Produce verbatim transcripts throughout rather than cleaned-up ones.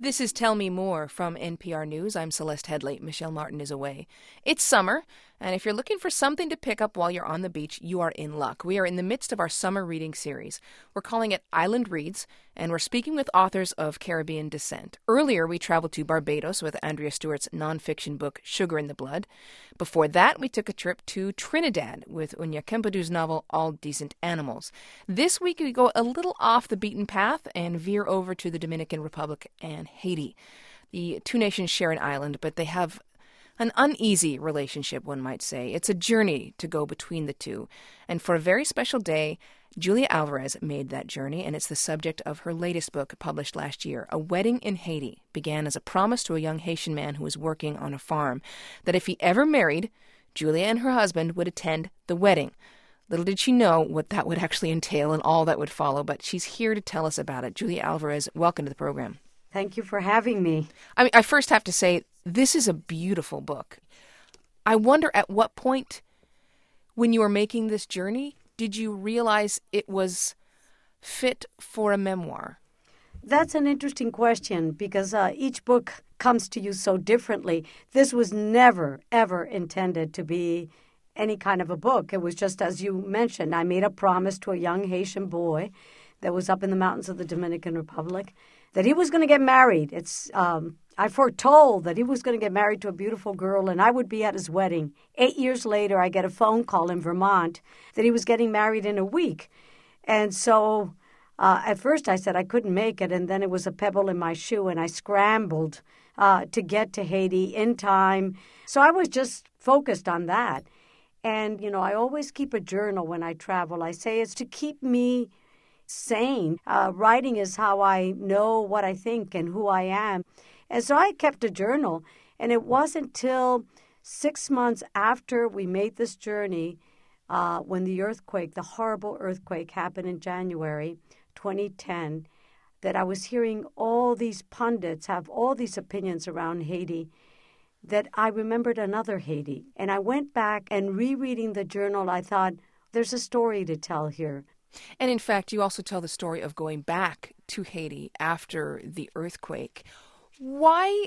This is Tell Me More from N P R News. I'm Celeste Headley. Michelle Martin is away. It's summer, and if you're looking for something to pick up while you're on the beach, you are in luck. We are in the midst of our summer reading series. We're calling it Island Reads, and we're speaking with authors of Caribbean descent. Earlier, we traveled to Barbados with Andrea Stewart's nonfiction book, Sugar in the Blood. Before that, we took a trip to Trinidad with Unya Kempedu's novel, All Decent Animals. This week, we go a little off the beaten path and veer over to the Dominican Republic and Haiti. The two nations share an island, but they have an uneasy relationship, one might say. It's a journey to go between the two. And for a very special day, Julia Alvarez made that journey, and it's the subject of her latest book published last year. A Wedding in Haiti began as a promise to a young Haitian man who was working on a farm that if he ever married, Julia and her husband would attend the wedding. Little did she know what that would actually entail and all that would follow, but she's here to tell us about it. Julia Alvarez, welcome to the program. Thank you for having me. I mean, I first have to say, this is a beautiful book. I wonder at what point when you were making this journey, did you realize it was fit for a memoir? That's an interesting question because uh, each book comes to you so differently. This was never, ever intended to be any kind of a book. It was just, as you mentioned, I made a promise to a young Haitian boy that was up in the mountains of the Dominican Republic that he was going to get married. It's um, I foretold that he was going to get married to a beautiful girl, and I would be at his wedding. Eight years later, I get a phone call in Vermont that he was getting married in a week. And so uh, at first I said I couldn't make it, and then it was a pebble in my shoe, and I scrambled uh, to get to Haiti in time. So I was just focused on that. And, you know, I always keep a journal when I travel. I say it's to keep me sane. Uh, writing is how I know what I think and who I am. And so I kept a journal. And it wasn't until six months after we made this journey, uh, when the earthquake, the horrible earthquake happened in January twenty ten, that I was hearing all these pundits have all these opinions around Haiti, that I remembered another Haiti. And I went back and rereading the journal, I thought, there's a story to tell here. And in fact, you also tell the story of going back to Haiti after the earthquake. Why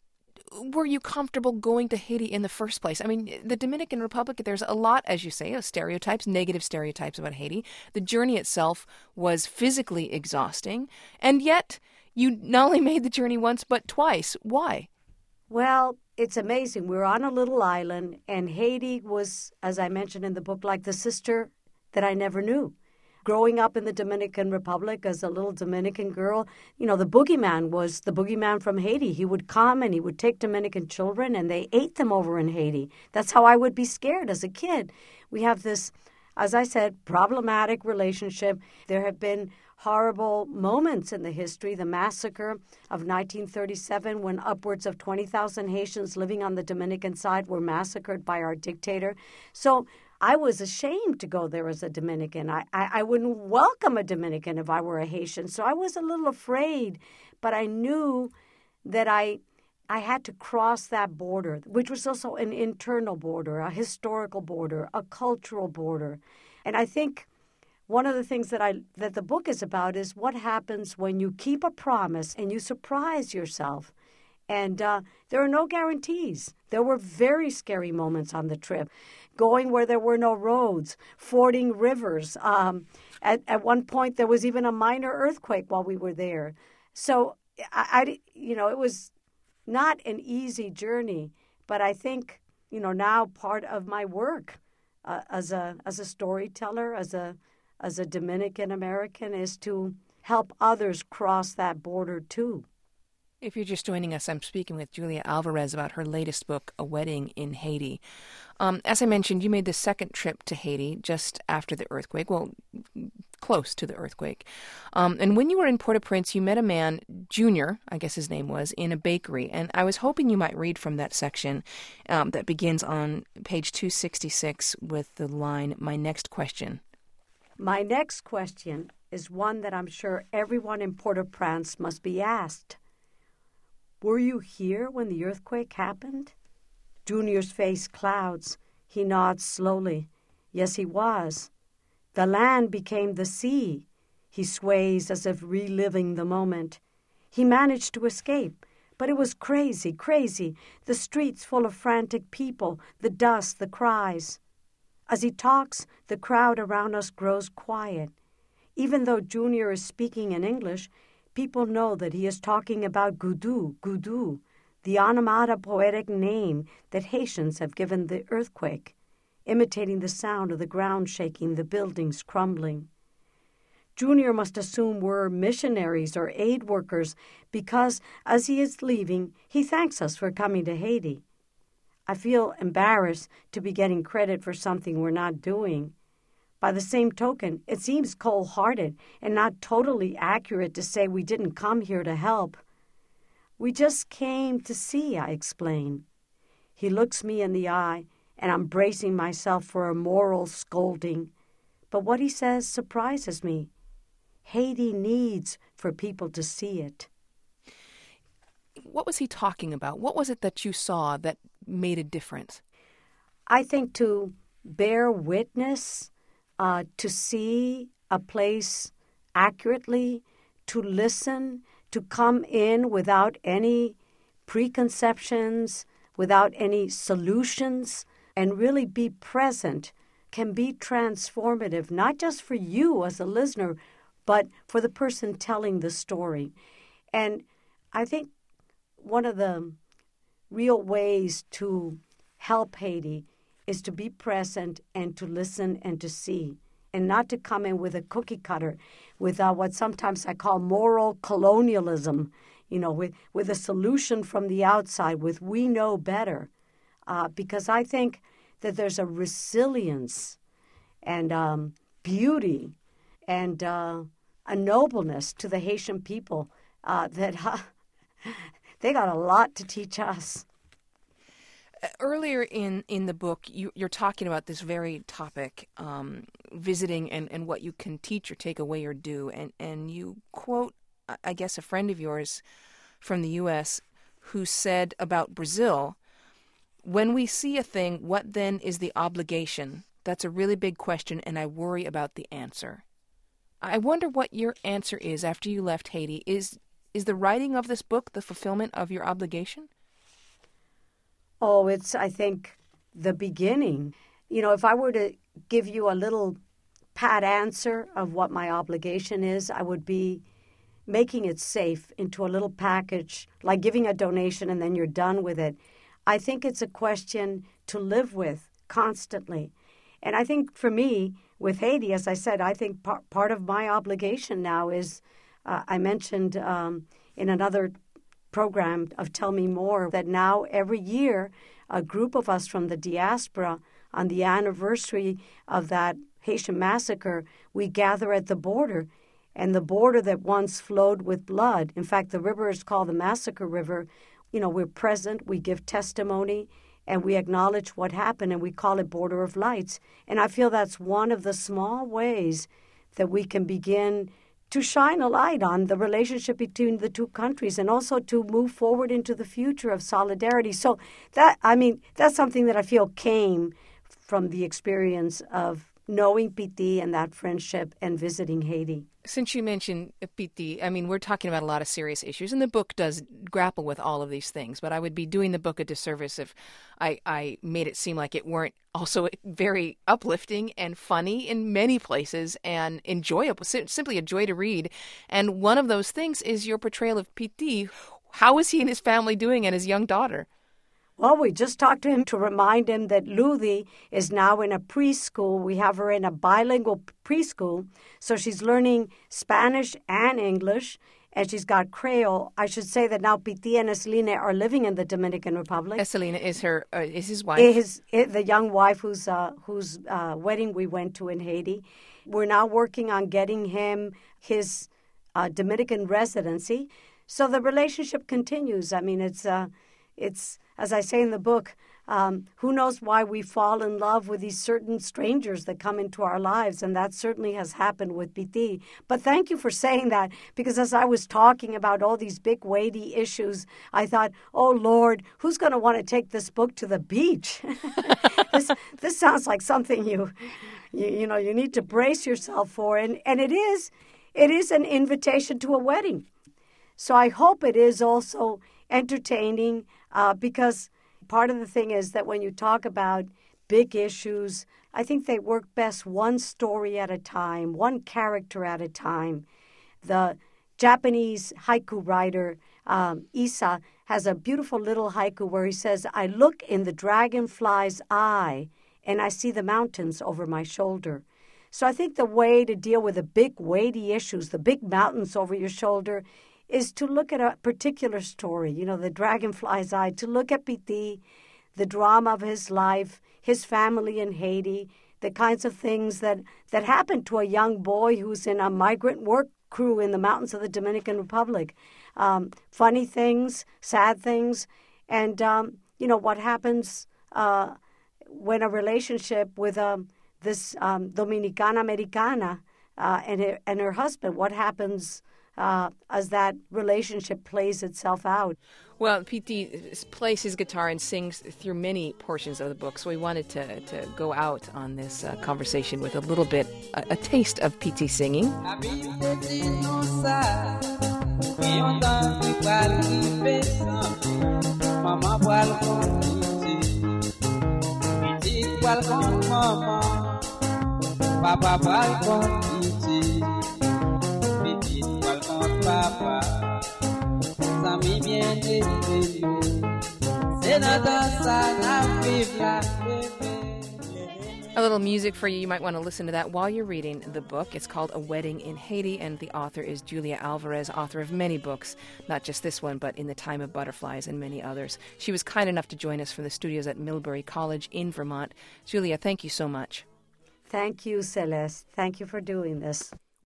were you comfortable going to Haiti in the first place? I mean, the Dominican Republic, there's a lot, as you say, of stereotypes, negative stereotypes about Haiti. The journey itself was physically exhausting. And yet, you not only made the journey once, but twice. Why? Well, it's amazing. We were on a little island, and Haiti was, as I mentioned in the book, like the sister that I never knew. Growing up in the Dominican Republic as a little Dominican girl, you know, the boogeyman was the boogeyman from Haiti. He would come and he would take Dominican children and they ate them over in Haiti. That's how I would be scared as a kid. We have this, as I said, problematic relationship. There have been horrible moments in the history, the massacre of nineteen thirty-seven when upwards of twenty thousand Haitians living on the Dominican side were massacred by our dictator. So I was ashamed to go there as a Dominican. I, I, I wouldn't welcome a Dominican if I were a Haitian. So I was a little afraid, but I knew that I I had to cross that border, which was also an internal border, a historical border, a cultural border. And I think one of the things that I that the book is about is what happens when you keep a promise and you surprise yourself. And uh, there are no guarantees. There were very scary moments on the trip, going where there were no roads, fording rivers. Um, at, at one point, there was even a minor earthquake while we were there. So, I, I, you know, it was not an easy journey, but I think, you know, now part of my work uh, as a as a storyteller, as a as a Dominican American, is to help others cross that border too. If you're just joining us, I'm speaking with Julia Alvarez about her latest book, A Wedding in Haiti. Um, as I mentioned, you made the second trip to Haiti just after the earthquake, well, close to the earthquake. Um, and when you were in Port-au-Prince, you met a man, Junior, I guess his name was, in a bakery. And I was hoping you might read from that section um, that begins on page two sixty-six with the line, "My next question." My next question is one that I'm sure everyone in Port-au-Prince must be asked. Were you here when the earthquake happened? Junior's face clouds. He nods slowly. Yes, he was. The land became the sea. He sways as if reliving the moment. He managed to escape. But it was crazy, crazy. The streets full of frantic people, the dust, the cries. As he talks, the crowd around us grows quiet. Even though Junior is speaking in English, people know that he is talking about Gudu, Gudu, the onomatopoetic name that Haitians have given the earthquake, imitating the sound of the ground shaking, the buildings crumbling. Junior must assume we're missionaries or aid workers because, as he is leaving, he thanks us for coming to Haiti. I feel embarrassed to be getting credit for something we're not doing. By the same token, it seems cold-hearted and not totally accurate to say we didn't come here to help. We just came to see, I explain. He looks me in the eye, and I'm bracing myself for a moral scolding. But what he says surprises me. Haiti needs for people to see it. What was he talking about? What was it that you saw that made a difference? I think to bear witness, uh, to see a place accurately, to listen, to come in without any preconceptions, without any solutions, and really be present can be transformative, not just for you as a listener, but for the person telling the story. And I think one of the real ways to help Haiti is to be present and to listen and to see, and not to come in with a cookie cutter, with uh, what sometimes I call moral colonialism, you know, with, with a solution from the outside, with we know better. Uh, because I think that there's a resilience and um, beauty and uh, a nobleness to the Haitian people uh, that uh, they got a lot to teach us. Earlier in, in the book, you, you're talking about this very topic, um, visiting and, and what you can teach or take away or do. And, and you quote, I guess, a friend of yours from the U S who said about Brazil, when we see a thing, what then is the obligation? That's a really big question, and I worry about the answer. I wonder what your answer is after you left Haiti. Is is the writing of this book the fulfillment of your obligation? Oh, it's, I think, the beginning. You know, if I were to give you a little pat answer of what my obligation is, I would be making it safe into a little package, like giving a donation and then you're done with it. I think it's a question to live with constantly. And I think for me, with Haiti, as I said, I think par- part of my obligation now is, uh, I mentioned um, in another program of Tell Me More, that now every year a group of us from the diaspora, on the anniversary of that Haitian massacre, we gather at the border. And the border that once flowed with blood, in fact, the river is called the Massacre River. You know, we're present, we give testimony, and we acknowledge what happened, and we call it Border of Lights. And I feel that's one of the small ways that we can begin to shine a light on the relationship between the two countries and also to move forward into the future of solidarity. So that, I mean, that's something that I feel came from the experience of knowing Piti and that friendship and visiting Haiti. Since you mentioned Piti, I mean, we're talking about a lot of serious issues, and the book does grapple with all of these things, but I would be doing the book a disservice if I, I made it seem like it weren't also very uplifting and funny in many places and enjoyable, simply a joy to read. And one of those things is your portrayal of Piti. How is he and his family doing and his young daughter? Well, we just talked to him to remind him that Luthi is now in a preschool. We have her in a bilingual preschool, so she's learning Spanish and English, and she's got Creole. I should say that now Piti and Eselina are living in the Dominican Republic. Eselina is her uh, is his wife. His, the young wife whose uh, whose uh, wedding we went to in Haiti. We're now working on getting him his uh, Dominican residency, so the relationship continues. I mean, it's uh, it's. As I say in the book, um, who knows why we fall in love with these certain strangers that come into our lives, and that certainly has happened with Piti. But thank you for saying that, because as I was talking about all these big, weighty issues, I thought, oh, Lord, who's going to want to take this book to the beach? this, this sounds like something you, you, you know, you need to brace yourself for, and, and it is, it is an invitation to a wedding. So I hope it is also entertaining uh, because part of the thing is that when you talk about big issues, I think they work best one story at a time, one character at a time. The Japanese haiku writer um, Issa has a beautiful little haiku where he says, I look in the dragonfly's eye and I see the mountains over my shoulder. So I think the way to deal with the big weighty issues, the big mountains over your shoulder, is to look at a particular story, you know, the dragonfly's eye, to look at Piti, the drama of his life, his family in Haiti, the kinds of things that, that happen to a young boy who's in a migrant work crew in the mountains of the Dominican Republic. Um, funny things, sad things, and, um, you know, what happens uh, when a relationship with um, this um, Dominicana Americana uh, and, her, and her husband, what happens uh, as that relationship plays itself out. Well, Piti plays his guitar and sings through many portions of the book, so we wanted to, to go out on this uh, conversation with a little bit, a, a taste of Piti singing. A little music for you. You might want to listen to that while you're reading the book. It's called A Wedding in Haiti, and the author is Julia Alvarez, author of many books, not just this one, but In the Time of Butterflies and many others. She was kind enough to join us from the studios at Millbury College in Vermont. Julia, thank you so much. Thank you, Celeste. Thank you for doing this.